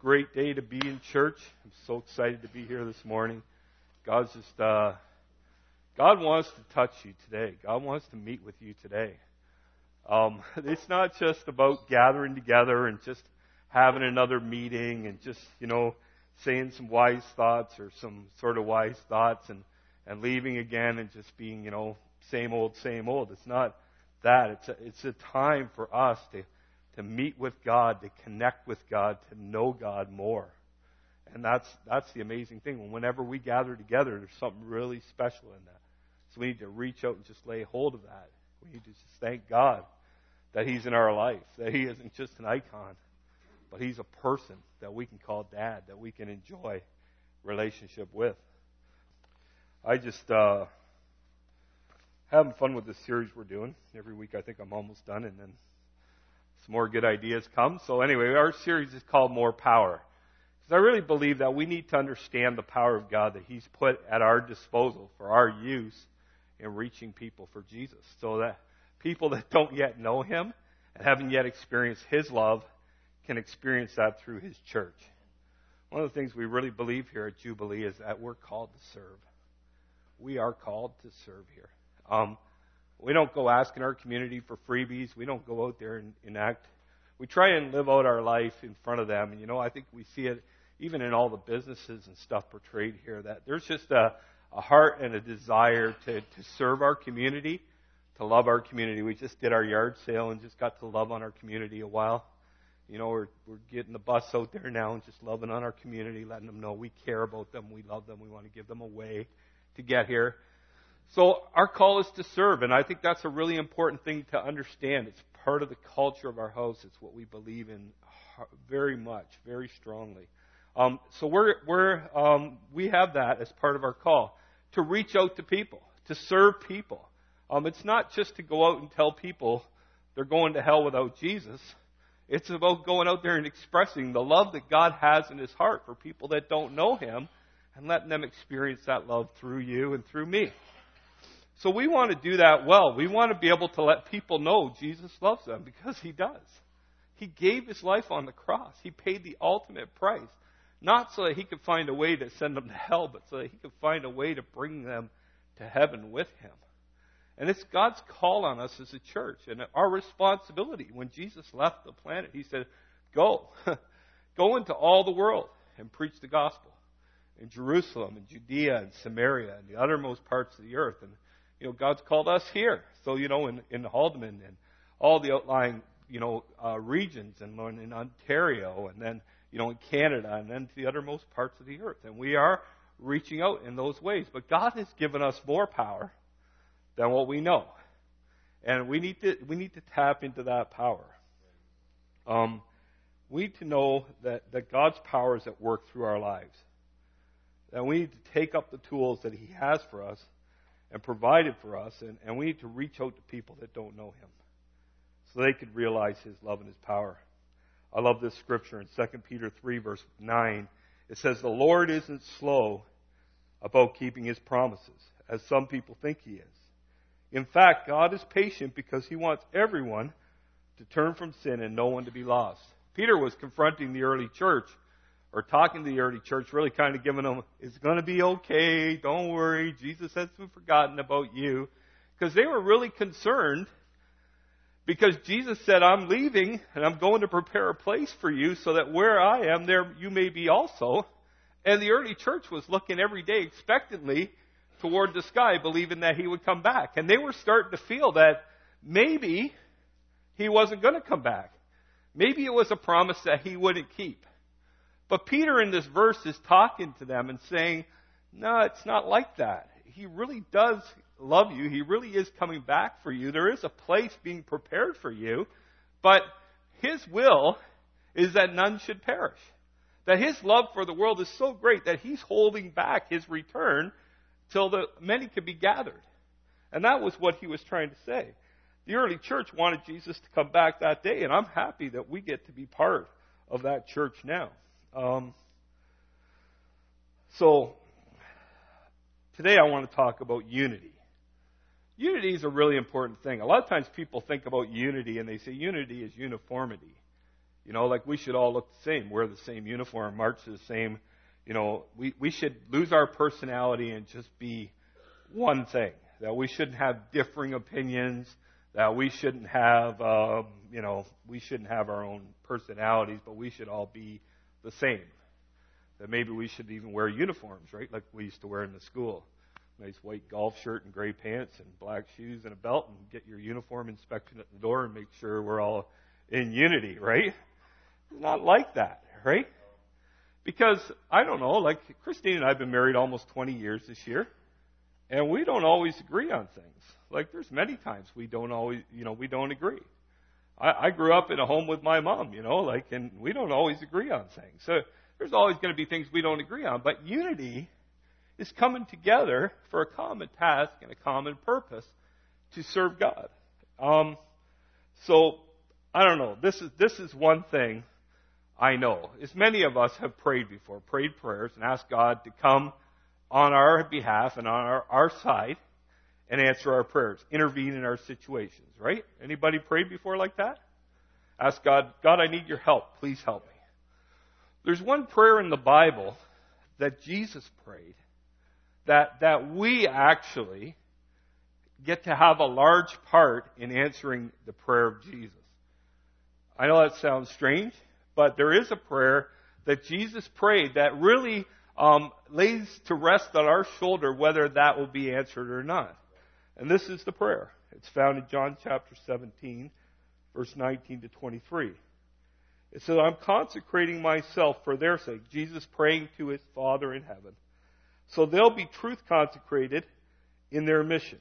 great day to be in church. I'm so excited to be here this morning. God wants to touch you today. God wants to meet with you today. It's not just about gathering together and just having another meeting and just, saying some wise thoughts or some sort of wise thoughts and leaving again and just being, same old, same old. It's not that. It's a time for us to meet with God, to connect with God, to know God more. And that's the amazing thing. Whenever we gather together, there's something really special in that. So we need to reach out and just lay hold of that. We need to just thank God that He's in our life, that He isn't just an icon, but He's a person that we can call Dad, that we can enjoy relationship with. I just having fun with this series we're doing. Every week I think I'm almost done, and then some more good ideas come. So anyway, our series is called More Power. Because I really believe that we need to understand the power of God that He's put at our disposal for our use in reaching people for Jesus. So that people that don't yet know Him and haven't yet experienced His love can experience that through His church. One of the things we really believe here at Jubilee is that we're called to serve. We are called to serve here. We don't go asking our community for freebies. We don't go out there and enact. We try and live out our life in front of them. And, I think we see it even in all the businesses and stuff portrayed here, that there's just a heart and a desire to serve our community, to love our community. We just did our yard sale and just got to love on our community a while. We're getting the bus out there now and just loving on our community, letting them know we care about them, we love them, we want to give them a way to get here. So our call is to serve, and I think that's a really important thing to understand. It's part of the culture of our house. It's what we believe in very much, very strongly. So we have that as part of our call, to reach out to people, to serve people. It's not just to go out and tell people they're going to hell without Jesus. It's about going out there and expressing the love that God has in His heart for people that don't know Him and letting them experience that love through you and through me. So we want to do that well. We want to be able to let people know Jesus loves them, because He does. He gave His life on the cross. He paid the ultimate price. Not so that He could find a way to send them to hell, but so that He could find a way to bring them to heaven with Him. And it's God's call on us as a church and our responsibility. When Jesus left the planet, He said, go into all the world and preach the gospel in Jerusalem and Judea and Samaria and the uttermost parts of the earth. And God's called us here. So, in Haldeman and all the outlying, regions, and in Ontario, and then, in Canada, and then to the uttermost parts of the earth. And we are reaching out in those ways. But God has given us more power than what we know. And we need to tap into that power. We need to know that God's power is at work through our lives. That we need to take up the tools that He has for us and provided for us, and we need to reach out to people that don't know Him so they could realize His love and His power. I love this scripture in 2 Peter 3, verse 9. It says, "The Lord isn't slow about keeping His promises, as some people think He is. In fact, God is patient because He wants everyone to turn from sin and no one to be lost." Peter was confronting the early church, or talking to the early church, really kind of giving them, it's going to be okay, don't worry, Jesus hasn't forgotten about you. Because they were really concerned, because Jesus said, I'm leaving and I'm going to prepare a place for you so that where I am, there you may be also. And the early church was looking every day expectantly toward the sky, believing that He would come back. And they were starting to feel that maybe He wasn't going to come back. Maybe it was a promise that He wouldn't keep. But Peter in this verse is talking to them and saying, no, it's not like that. He really does love you. He really is coming back for you. There is a place being prepared for you. But His will is that none should perish. That His love for the world is so great that He's holding back His return till the many could be gathered. And that was what He was trying to say. The early church wanted Jesus to come back that day, and I'm happy that we get to be part of that church now. So today I want to talk about unity. Unity is a really important thing. A lot of times people think about unity and they say unity is uniformity. Like we should all look the same, wear the same uniform, march to the same, we should lose our personality and just be one thing. That we shouldn't have differing opinions, that we shouldn't have, we shouldn't have our own personalities, but we should all be the same. That maybe we should even wear uniforms, right? Like we used to wear in the school. Nice white golf shirt and gray pants and black shoes and a belt, and get your uniform inspection at the door and make sure we're all in unity, right? It's not like that, right? Because, I don't know, like Christine and I have been married almost 20 years this year, and we don't always agree on things. Like there's many times we don't always, we don't agree. I grew up in a home with my mom, and we don't always agree on things. So there's always going to be things we don't agree on. But unity is coming together for a common task and a common purpose to serve God. So, I don't know. This is one thing I know. As many of us have prayed before, prayed prayers and asked God to come on our behalf and on our side and answer our prayers, intervene in our situations, right? Anybody prayed before like that? Ask God, I need your help. Please help me. There's one prayer in the Bible that Jesus prayed that we actually get to have a large part in answering the prayer of Jesus. I know that sounds strange, but there is a prayer that Jesus prayed that really lays to rest on our shoulder whether that will be answered or not. And this is the prayer. It's found in John chapter 17, verse 19 to 23. It says, I'm consecrating myself for their sake. Jesus praying to his Father in heaven. So they'll be truth consecrated in their mission.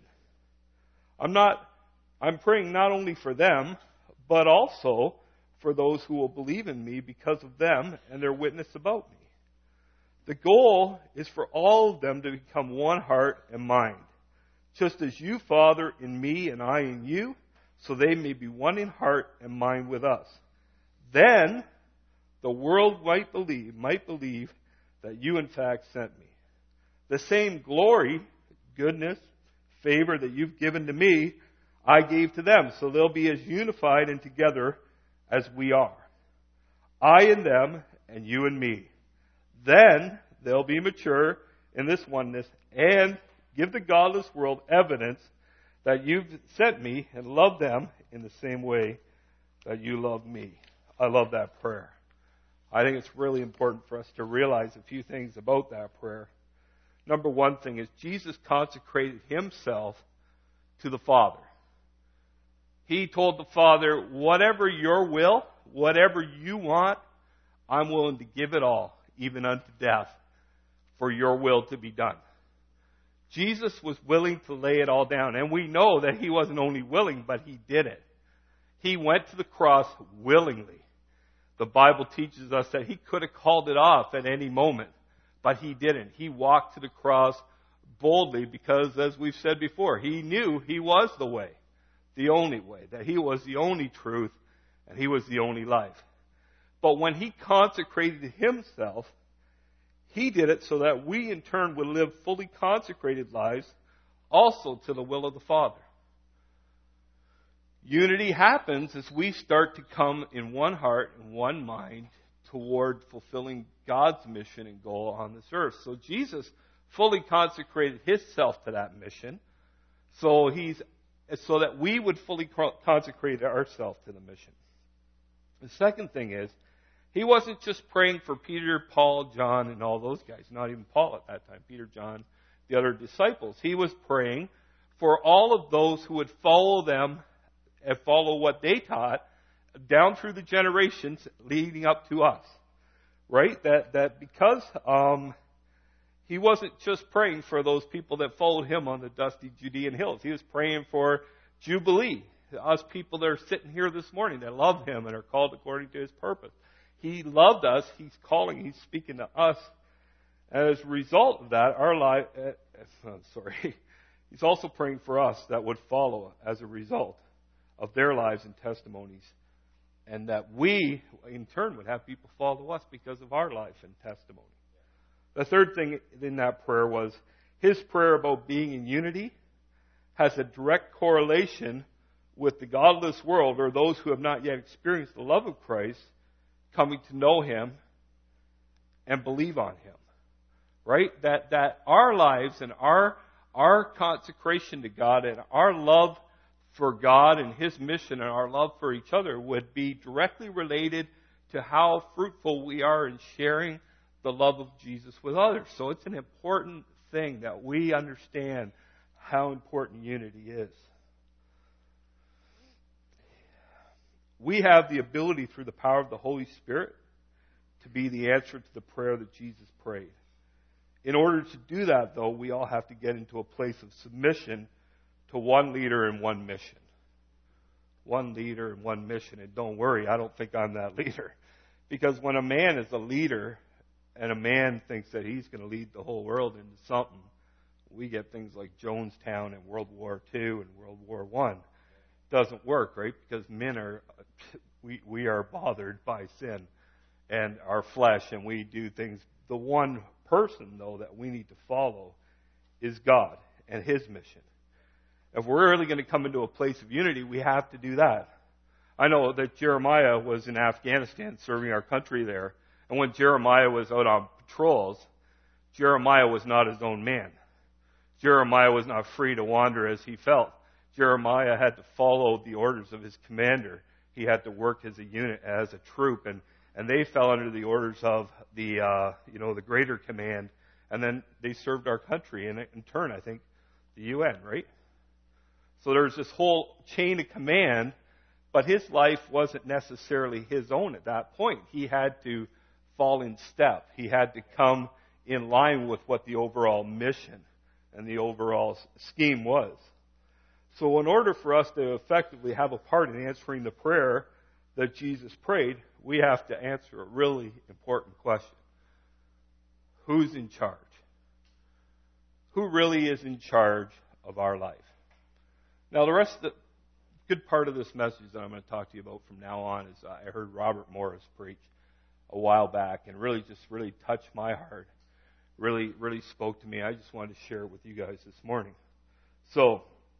I'm praying not only for them, but also for those who will believe in me because of them and their witness about me. The goal is for all of them to become one heart and mind, just as you, Father, in me and I in you, so they may be one in heart and mind with us. Then the world might believe that you in fact sent me. The same glory, goodness, favor that you've given to me, I gave to them, so they'll be as unified and together as we are. I in them and you in me. Then they'll be mature in this oneness and give the godless world evidence that you've sent me and love them in the same way that you love me. I love that prayer. I think it's really important for us to realize a few things about that prayer. Number one thing is Jesus consecrated himself to the Father. He told the Father, whatever your will, whatever you want, I'm willing to give it all, even unto death, for your will to be done. Jesus was willing to lay it all down. And we know that he wasn't only willing, but he did it. He went to the cross willingly. The Bible teaches us that he could have called it off at any moment, but he didn't. He walked to the cross boldly because, as we've said before, he knew he was the way, the only way, that he was the only truth, and he was the only life. But when he consecrated himself, he did it so that we in turn would live fully consecrated lives also to the will of the Father. Unity happens as we start to come in one heart and one mind toward fulfilling God's mission and goal on this earth. So Jesus fully consecrated himself to that mission, so that we would fully consecrate ourselves to the mission. The second thing is, he wasn't just praying for Peter, Paul, John, and all those guys. Not even Paul at that time. Peter, John, the other disciples. He was praying for all of those who would follow them and follow what they taught down through the generations leading up to us. Right? That because he wasn't just praying for those people that followed him on the dusty Judean hills. He was praying for Jubilee. Us people that are sitting here this morning that love him and are called according to his purpose. He loved us. He's calling. He's speaking to us. As a result of that, our life. He's also praying for us that would follow as a result of their lives and testimonies, and that we, in turn, would have people follow us because of our life and testimony. The third thing in that prayer was his prayer about being in unity has a direct correlation with the godless world, or those who have not yet experienced the love of Christ, coming to know Him and believe on Him. Right? That our lives and our consecration to God and our love for God and His mission and our love for each other would be directly related to how fruitful we are in sharing the love of Jesus with others. So it's an important thing that we understand how important unity is. We have the ability through the power of the Holy Spirit to be the answer to the prayer that Jesus prayed. In order to do that, though, we all have to get into a place of submission to one leader and one mission. One leader and one mission. And don't worry, I don't think I'm that leader. Because when a man is a leader and a man thinks that he's going to lead the whole world into something, we get things like Jonestown and World War II and World War I. Doesn't work, right? Because men are, we are bothered by sin and our flesh, and we do things. The one person, though, that we need to follow is God and His mission. If we're really going to come into a place of unity, we have to do that. I know that Jeremiah was in Afghanistan serving our country there, and when Jeremiah was out on patrols, Jeremiah was not his own man. Jeremiah was not free to wander as he felt. Jeremiah had to follow the orders of his commander. He had to work as a unit, as a troop, and they fell under the orders of the greater command, and then they served our country, and in turn, I think, the UN, right? So there's this whole chain of command, but his life wasn't necessarily his own at that point. He had to fall in step. He had to come in line with what the overall mission and the overall scheme was. So in order for us to effectively have a part in answering the prayer that Jesus prayed, we have to answer a really important question. Who's in charge? Who really is in charge of our life? Now, the good part of this message that I'm going to talk to you about from now on is I heard Robert Morris preach a while back and really touched my heart. Really spoke to me. I just wanted to share it with you guys this morning. So,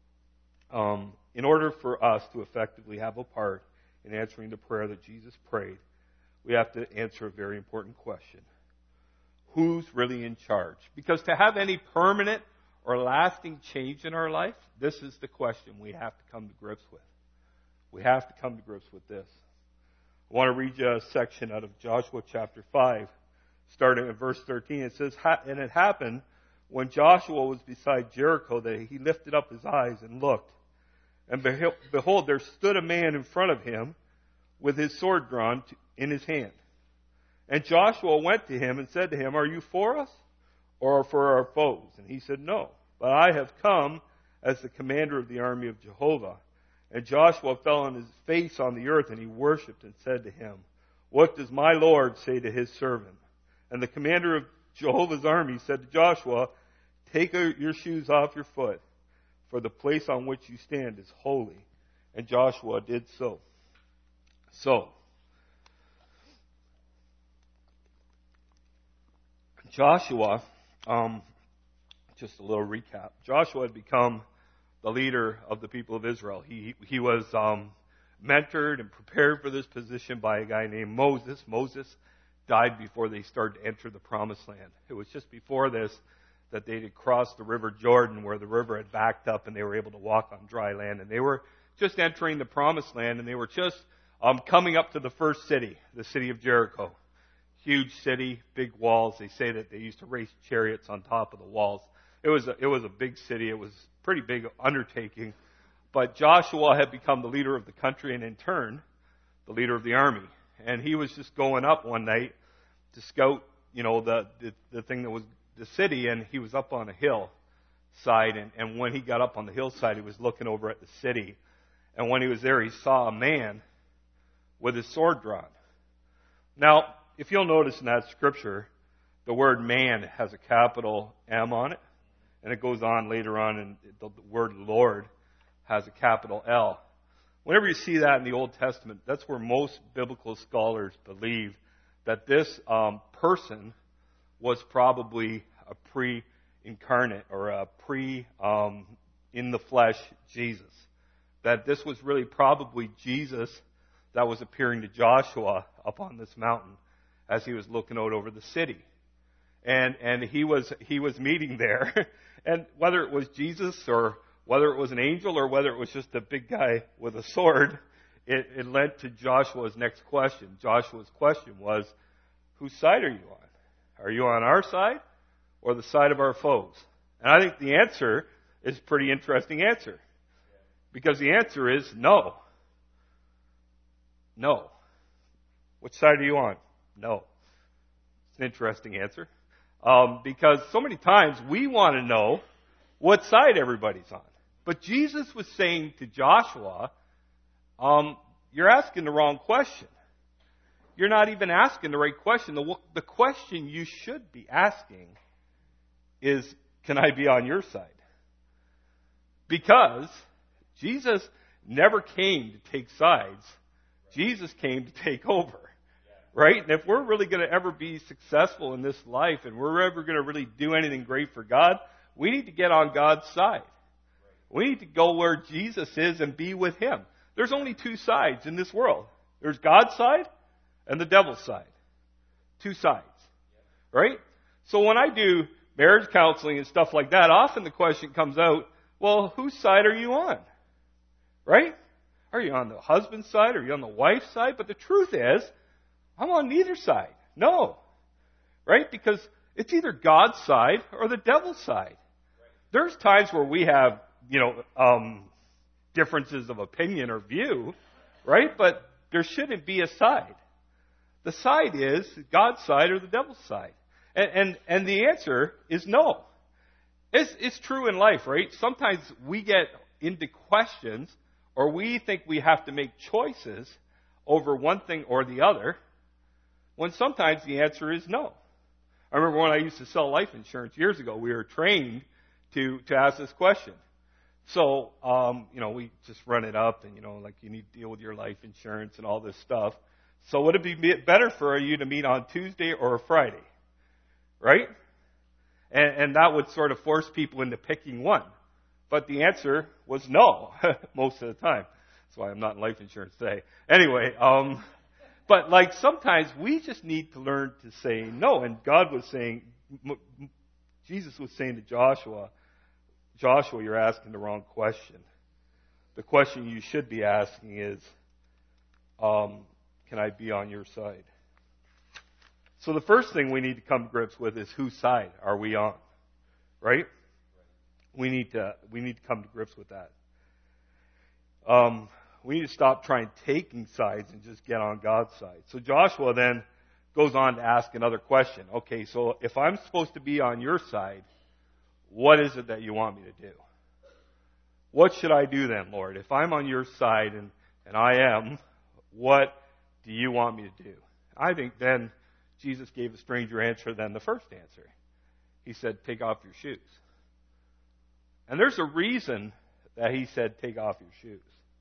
in order for us to effectively have a part in answering the prayer that Jesus prayed, we have to answer a very important question. Who's really in charge? Because to have any permanent or lasting change in our life, this is the question we have to come to grips with. We have to come to grips with this. I want to read you a section out of Joshua chapter 5, starting at verse 13. It says, "And it happened when Joshua was beside Jericho that he lifted up his eyes and looked. And behold, there stood a man in front of him with his sword drawn in his hand. And Joshua went to him and said to him, 'Are you for us or for our foes?' And he said, 'No, but I have come as the commander of the army of Jehovah.' And Joshua fell on his face on the earth, and he worshipped and said to him, 'What does my Lord say to his servant?' And the commander of Jehovah's army said to Joshua, 'Take your shoes off your foot, for the place on which you stand is holy.' And Joshua did so." So, Joshua, just a little recap. Joshua had become the leader of the people of Israel. He was mentored and prepared for this position by a guy named Moses. Moses died before they started to enter the Promised Land. It was just before this that they had crossed the River Jordan, where the river had backed up and they were able to walk on dry land. And they were just entering the Promised Land, and they were just coming up to the first city, the city of Jericho. Huge city, big walls. They say that they used to race chariots on top of the walls. It was a big city. It was a pretty big undertaking. But Joshua had become the leader of the country, and in turn, the leader of the army. And he was just going up one night to scout, the thing that was the city, and he was up on a hillside. And when he got up on the hillside, he was looking over at the city. And when he was there, he saw a man with his sword drawn. Now, if you'll notice in that scripture, the word man has a capital M on it. And it goes on later on, and the word Lord has a capital L. Whenever you see that in the Old Testament, that's where most biblical scholars believe that this person was probably a pre-incarnate or a in the flesh Jesus. That this was really probably Jesus that was appearing to Joshua up on this mountain as he was looking out over the city. And he was meeting there. And whether it was Jesus or whether it was an angel or whether it was just a big guy with a sword, it led to Joshua's next question. Joshua's question was, whose side are you on? Are you on our side or the side of our foes? And I think the answer is a pretty interesting answer. Because the answer is no. No. Which side are you on? No. It's an interesting answer. Because so many times we want to know what side everybody's on. But Jesus was saying to Joshua, you're asking the wrong question. You're not even asking the right question. The question you should be asking is, can I be on your side? Because Jesus never came to take sides. Jesus came to take over. Right? And if we're really going to ever be successful in this life and we're ever going to really do anything great for God, we need to get on God's side. We need to go where Jesus is and be with Him. There's only two sides in this world. There's God's side and the devil's side. Two sides. Right? So when I do marriage counseling and stuff like that, often the question comes out, well, whose side are you on? Right? Are you on the husband's side? Are you on the wife's side? But the truth is, I'm on neither side. No. Right? Because it's either God's side or the devil's side. There's times where we have, differences of opinion or view, right? But there shouldn't be a side. The side is God's side or the devil's side. And the answer is no. It's true in life, right? Sometimes we get into questions or we think we have to make choices over one thing or the other, when sometimes the answer is no. I remember when I used to sell life insurance years ago, we were trained to ask this question. So, we just run it up and, you need to deal with your life insurance and all this stuff. So would it be better for you to meet on Tuesday or a Friday? Right? And that would sort of force people into picking one. But the answer was no, most of the time. That's why I'm not in life insurance today. Anyway, but sometimes we just need to learn to say no. And Jesus was saying to Joshua, you're asking the wrong question. The question you should be asking is, can I be on your side? So the first thing we need to come to grips with is, whose side are we on? Right? We need to come to grips with that. We need to stop trying taking sides and just get on God's side. So Joshua then goes on to ask another question. Okay, so if I'm supposed to be on your side, what is it that you want me to do? What should I do then, Lord? If I'm on your side, and I am, what do you want me to do? I think then Jesus gave a stranger answer than the first answer. He said, take off your shoes. And there's a reason that he said, take off your shoes.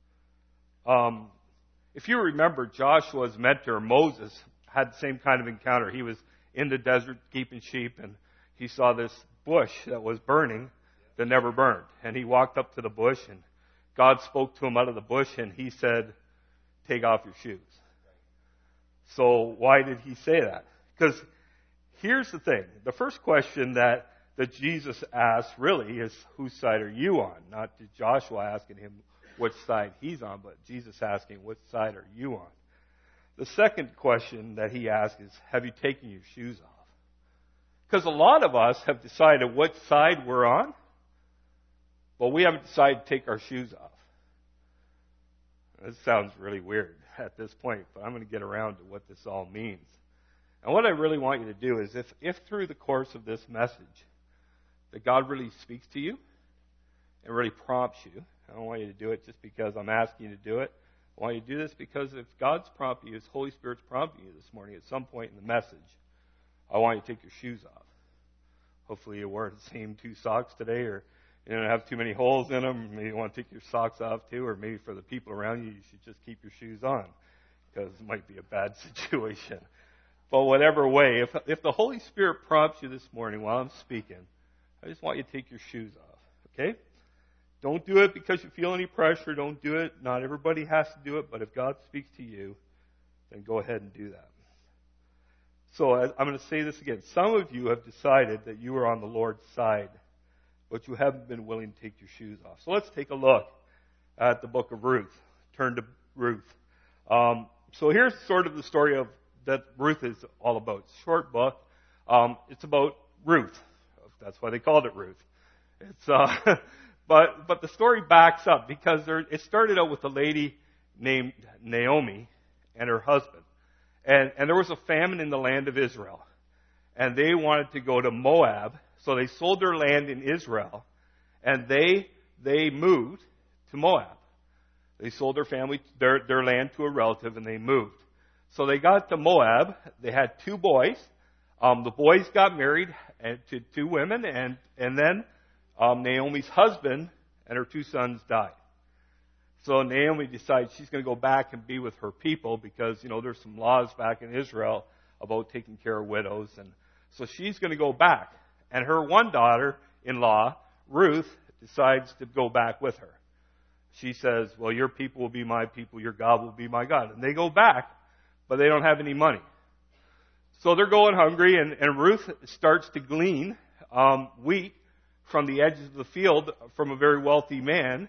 If you remember, Joshua's mentor, Moses, had the same kind of encounter. He was in the desert keeping sheep, and he saw this bush that was burning that never burned. And he walked up to the bush, and God spoke to him out of the bush, and he said, take off your shoes. So why did he say that? Because here's the thing. The first question that Jesus asked really is, whose side are you on? Not Joshua asking him which side he's on, but Jesus asking, which side are you on? The second question that he asked is, have you taken your shoes off? Because a lot of us have decided which side we're on, but we haven't decided to take our shoes off. This sounds really weird at this point, but I'm going to get around to what this all means. And what I really want you to do is, if through the course of this message that God really speaks to you and really prompts you, I don't want you to do it just because I'm asking you to do it. I want you to do this because if God's prompting you, His Holy Spirit's prompting you this morning at some point in the message, I want you to take your shoes off. Hopefully you wear the same two socks today, or you don't have too many holes in them. Maybe you want to take your socks off too, or maybe for the people around you, you should just keep your shoes on because it might be a bad situation. But whatever way, if the Holy Spirit prompts you this morning while I'm speaking, I just want you to take your shoes off, okay? Don't do it because you feel any pressure. Don't do it. Not everybody has to do it, but if God speaks to you, then go ahead and do that. So I'm going to say this again. Some of you have decided that you are on the Lord's side, but you haven't been willing to take your shoes off. So let's take a look at the book of Ruth. Turn to Ruth. So here's sort of the story of that Ruth is all about. It's a short book. It's about Ruth. That's why they called it Ruth. It's but the story backs up because it started out with a lady named Naomi and her husband. And there was a famine in the land of Israel. And they wanted to go to Moab, so they sold their land in Israel, and they moved to Moab. They sold their family, their land to a relative, and they moved. So they got to Moab. They had 2 boys. The boys got married to 2 women, and then Naomi's husband and her 2 sons died. So Naomi decides she's going to go back and be with her people because, there's some laws back in Israel about taking care of widows. And so she's going to go back. And her one daughter-in-law, Ruth, decides to go back with her. She says, well, your people will be my people, your God will be my God. And they go back, but they don't have any money. So they're going hungry, and Ruth starts to glean wheat from the edges of the field from a very wealthy man,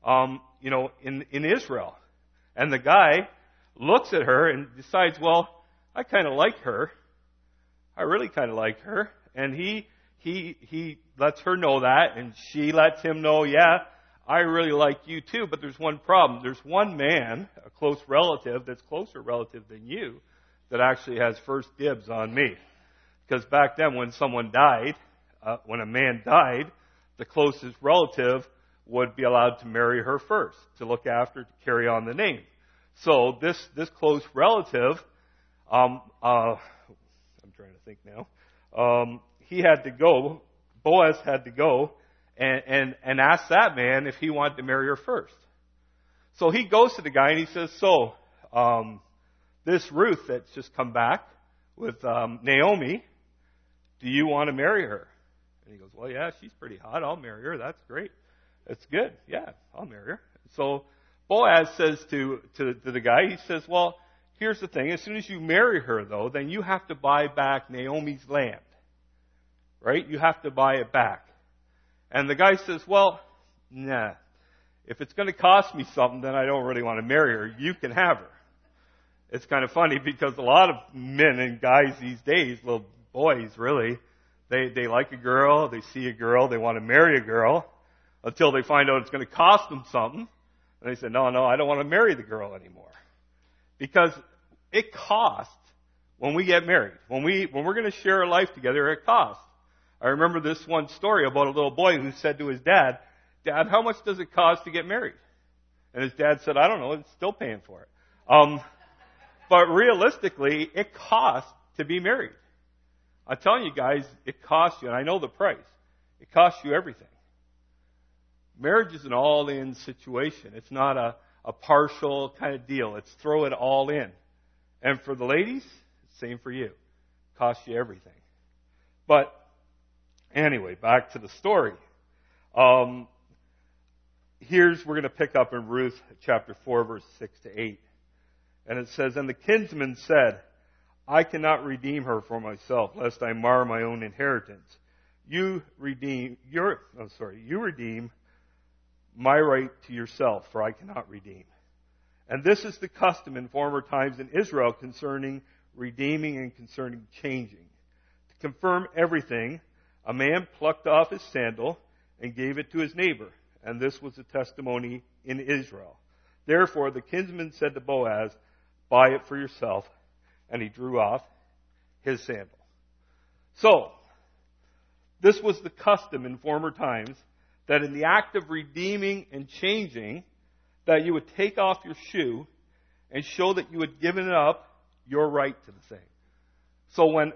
in Israel. And the guy looks at her and decides, well, I kind of like her. I really kind of like her. And he lets her know that, and she lets him know, yeah, I really like you too, but there's one problem. There's one man, a close relative, that's closer relative than you, that actually has first dibs on me. Because back then when someone died, when a man died, the closest relative would be allowed to marry her first, to look after, to carry on the name. So this close relative, I'm trying to think now, he had to go, Boaz had to go and ask that man if he wanted to marry her first. So he goes to the guy and he says, so, this Ruth that's just come back with Naomi, do you want to marry her? And he goes, well, yeah, she's pretty hot. I'll marry her. That's great. That's good. Yeah, I'll marry her. So Boaz says to the guy, he says, well, here's the thing. As soon as you marry her, though, then you have to buy back Naomi's land. Right? You have to buy it back. And the guy says, well, nah. If it's going to cost me something, then I don't really want to marry her. You can have her. It's kind of funny because a lot of men and guys these days, little boys really, they like a girl, they see a girl, they want to marry a girl until they find out it's going to cost them something. And they say, no, I don't want to marry the girl anymore. Because it costs when we get married. When we're going to share a life together, it costs. I remember this one story about a little boy who said to his dad, Dad, how much does it cost to get married? And his dad said, I don't know, it's still paying for it. But realistically, it costs to be married. I'm telling you guys, it costs you, and I know the price. It costs you everything. Marriage is an all-in situation. It's not a partial kind of deal. It's throw it all in. And for the ladies, same for you. It costs you everything. But anyway, back to the story. We're going to pick up in Ruth chapter 4, verse 6 to 8. And it says, and the kinsman said, I cannot redeem her for myself, lest I mar my own inheritance. You redeem my right to yourself, for I cannot redeem. And this is the custom in former times in Israel concerning redeeming and concerning changing. To confirm everything, a man plucked off his sandal and gave it to his neighbor. And this was a testimony in Israel. Therefore, the kinsman said to Boaz, buy it for yourself. And he drew off his sandal. So, this was the custom in former times, that in the act of redeeming and changing, that you would take off your shoe and show that you had given up your right to the thing. So when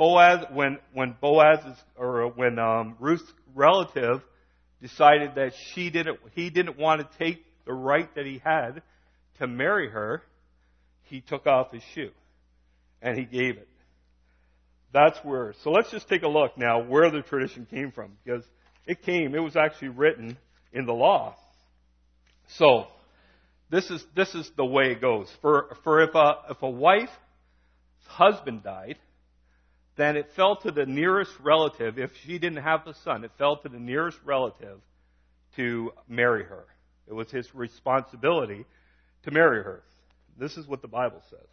Ruth's relative decided that he didn't want to take the right that he had to marry her, he took off his shoe and he gave it. That's where. So let's just take a look now where the tradition came from, because it was actually written in the law. So, this is the way it goes. For if a wife's husband died, then it fell to the nearest relative. If she didn't have a son, it fell to the nearest relative to marry her. It was his responsibility to marry her. This is what the Bible says.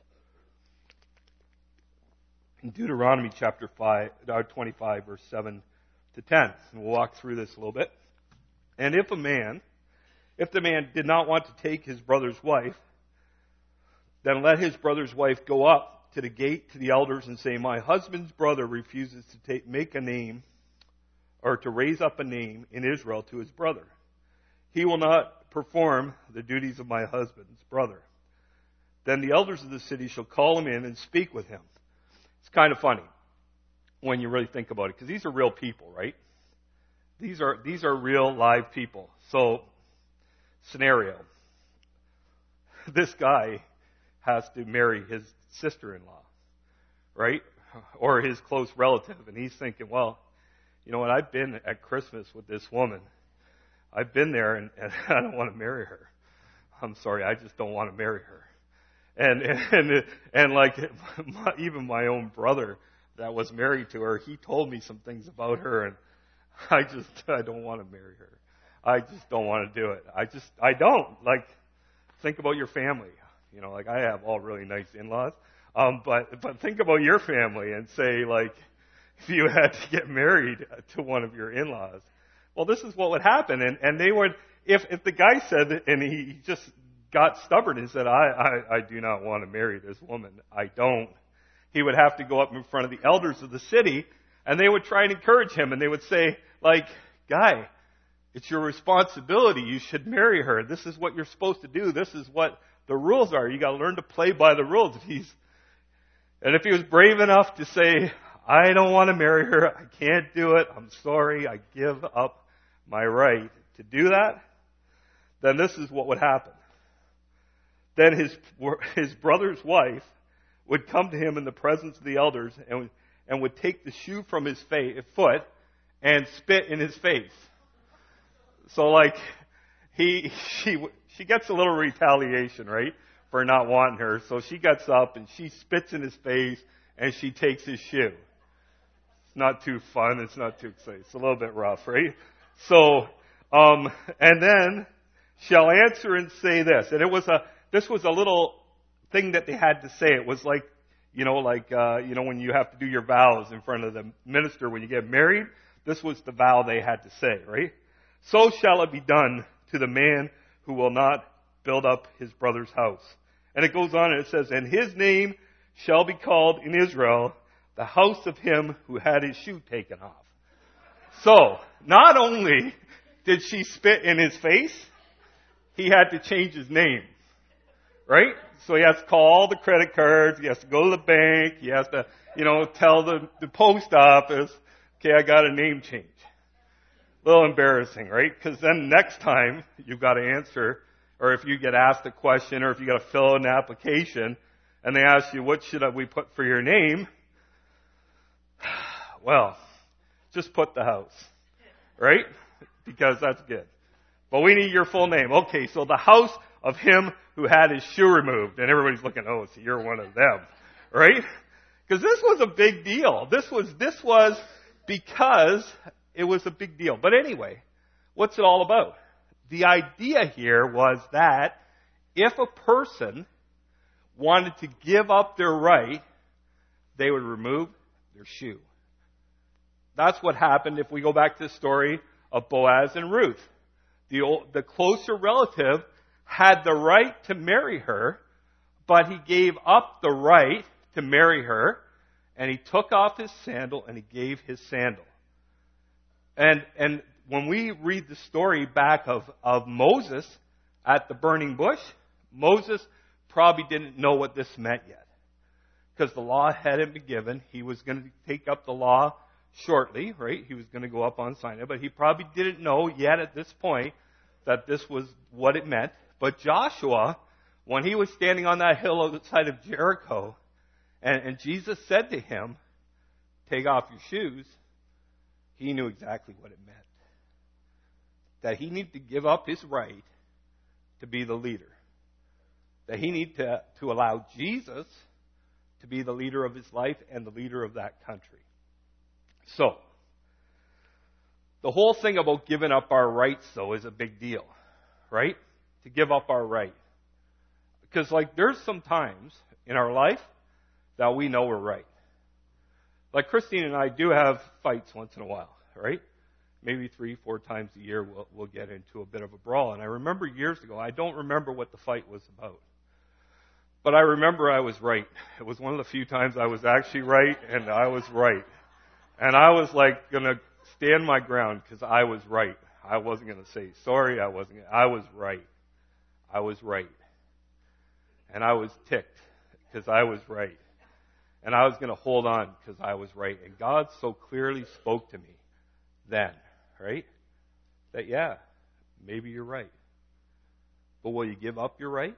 In Deuteronomy chapter 25, verse 7 to 10. And we'll walk through this a little bit. And if the man did not want to take his brother's wife, then let his brother's wife go up to the gate to the elders and say, my husband's brother refuses to make a name or to raise up a name in Israel to his brother. He will not perform the duties of my husband's brother. Then the elders of the city shall call him in and speak with him. It's kind of funny when you really think about it, because these are real people, right? These are real live people. So, scenario. This guy has to marry his sister-in-law, right? Or his close relative. And he's thinking, well, you know what? I've been at Christmas with this woman. I've been there and I don't want to marry her. I'm sorry, I just don't want to marry her. And like even my own brother that was married to her, he told me some things about her, and I don't want to marry her. I just don't want to do it. I don't. Like, think about your family. You know, like I have all really nice in-laws. But think about your family and say, like, if you had to get married to one of your in-laws, well, this is what would happen. And they would, if the guy said, and he just got stubborn and said, I do not want to marry this woman. I don't. He would have to go up in front of the elders of the city, and they would try and encourage him, and they would say, like, guy, it's your responsibility. You should marry her. This is what you're supposed to do. This is what the rules are. You got to learn to play by the rules. If he was brave enough to say, I don't want to marry her, I can't do it, I'm sorry, I give up my right to do that, then this is what would happen. Then his brother's wife would come to him in the presence of the elders and would take the shoe from his foot and spit in his face. So like, she gets a little retaliation, right, for not wanting her. So she gets up and she spits in his face and she takes his shoe. It's not too fun. It's not too exciting. It's a little bit rough, right? So, and then shall answer and say this. And this was a little thing that they had to say. It was like, when you have to do your vows in front of the minister when you get married. This was the vow they had to say, right? So shall it be done to the man who will not build up his brother's house. And it goes on and it says, and his name shall be called in Israel the house of him who had his shoe taken off. So, not only did she spit in his face, he had to change his name. Right? So he has to call all the credit cards, he has to go to the bank, he has to, tell the post office, okay, I got a name change. A little embarrassing, right? Because then next time you've got to answer, or if you get asked a question, or if you got to fill out an application, and they ask you, what should we put for your name? Well, just put the house. Right? Because that's good. But we need your full name. Okay, so the house of him who had his shoe removed. And everybody's looking, oh, so you're one of them. Right? Because this was a big deal. This was because it was a big deal. But anyway, what's it all about? The idea here was that if a person wanted to give up their right, they would remove their shoe. That's what happened if we go back to the story of Boaz and Ruth. The closer relative had the right to marry her, but he gave up the right to marry her, and he took off his sandal and he gave his sandal. And when we read the story back of Moses at the burning bush, Moses probably didn't know what this meant yet. Because the law hadn't been given. He was going to take up the law shortly, right? He was going to go up on Sinai, but he probably didn't know yet at this point that this was what it meant. But Joshua, when he was standing on that hill outside of Jericho, and Jesus said to him, take off your shoes, he knew exactly what it meant. that he needed to give up his right to be the leader. That he needed to allow Jesus to be the leader of his life and the leader of that country. So, the whole thing about giving up our rights, though, is a big deal, right? To give up our right. Because, there's some times in our life that we know we're right. Like Christine and I do have fights once in a while, right? Maybe 3-4 times a year we'll get into a bit of a brawl. And I remember years ago, I don't remember what the fight was about. But I remember I was right. It was one of the few times I was actually right, and I was right. And I was going to stand my ground because I was right. I wasn't going to say sorry. I was right. I was right. And I was ticked because I was right. And I was going to hold on because I was right. And God so clearly spoke to me then, right? That, yeah, maybe you're right. But will you give up your right?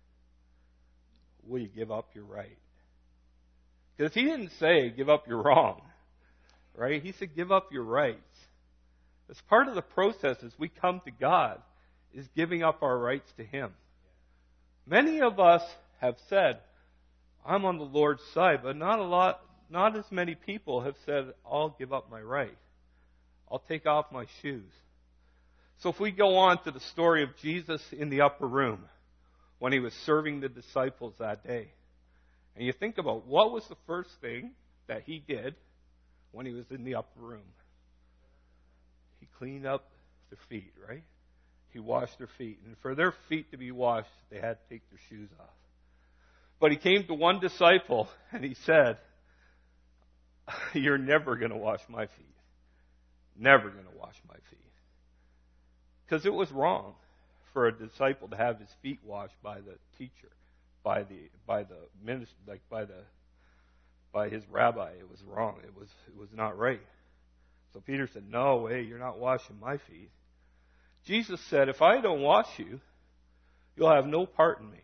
Will you give up your right? Because he didn't say give up your wrong, right? He said give up your rights. As part of the process as we come to God is giving up our rights to him. Many of us have said, I'm on the Lord's side, but not as many people have said, I'll give up my right. I'll take off my shoes. So if we go on to the story of Jesus in the upper room, when he was serving the disciples that day, and you think about what was the first thing that he did when he was in the upper room? He cleaned up their feet, right? He washed their feet. And for their feet to be washed, they had to take their shoes off. But he came to one disciple and he said, you're never going to wash my feet. Never going to wash my feet. Because it was wrong for a disciple to have his feet washed by the teacher, by the minister, by his rabbi. It was wrong. It was not right. So Peter said, no way, you're not washing my feet. Jesus said, if I don't wash you, you'll have no part in me.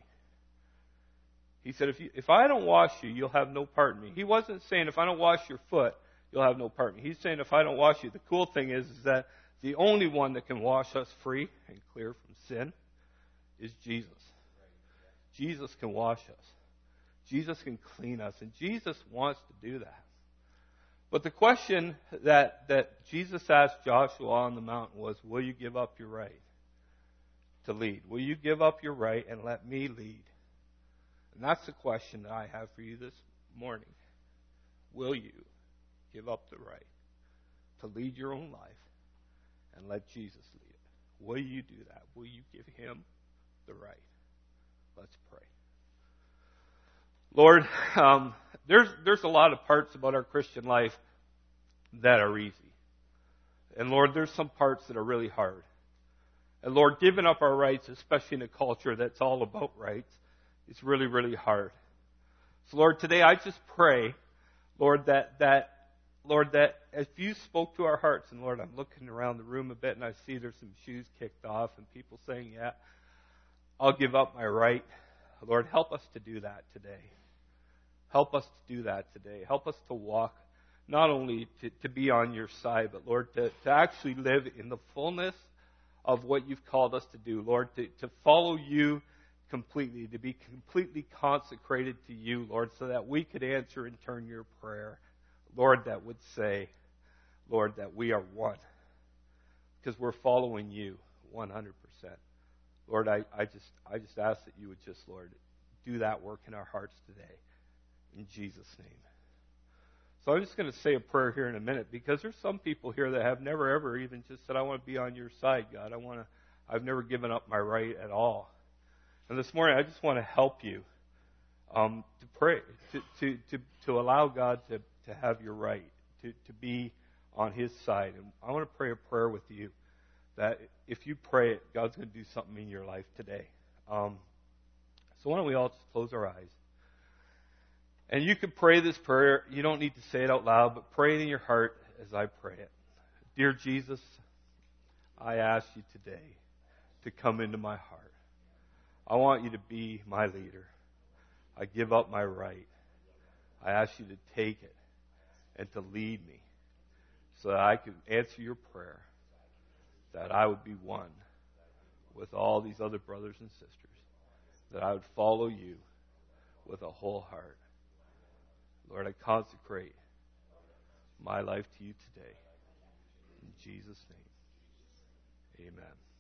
He said, if I don't wash you, you'll have no part in me. He wasn't saying, if I don't wash your foot, you'll have no part in me. He's saying, if I don't wash you, the cool thing is that the only one that can wash us free and clear from sin is Jesus. Jesus can wash us. Jesus can clean us. And Jesus wants to do that. But the question that Jesus asked Joshua on the mountain was, will you give up your right to lead? Will you give up your right and let me lead? And that's the question that I have for you this morning. Will you give up the right to lead your own life and let Jesus lead it? Will you do that? Will you give him the right? Let's pray. Lord, there's a lot of parts about our Christian life that are easy. And Lord, there's some parts that are really hard. And Lord, giving up our rights, especially in a culture that's all about rights, is really, really hard. So Lord, today I just pray, Lord, that as you spoke to our hearts, and Lord, I'm looking around the room a bit and I see there's some shoes kicked off and people saying, yeah, I'll give up my right. Lord, help us to do that today. Help us to do that today. Help us to walk, not only to be on your side, but Lord, to actually live in the fullness of what you've called us to do. Lord, to follow you completely, to be completely consecrated to you, Lord, so that we could answer in turn your prayer. Lord, that would say, Lord, that we are one. Because we're following you 100%. Lord, I just ask that you would just, Lord, do that work in our hearts today. In Jesus' name. So I'm just going to say a prayer here in a minute, because there's some people here that have never ever even just said, I want to be on your side, God. I've never given up my right at all. And this morning I just want to help you to pray, to allow God to have your right, to be on his side. And I want to pray a prayer with you that if you pray it, God's going to do something in your life today. So why don't we all just close our eyes. And you can pray this prayer. You don't need to say it out loud, but pray it in your heart as I pray it. Dear Jesus, I ask you today to come into my heart. I want you to be my leader. I give up my right. I ask you to take it and to lead me so that I can answer your prayer that I would be one with all these other brothers and sisters, that I would follow you with a whole heart. Lord, I consecrate my life to you today. In Jesus' name, amen.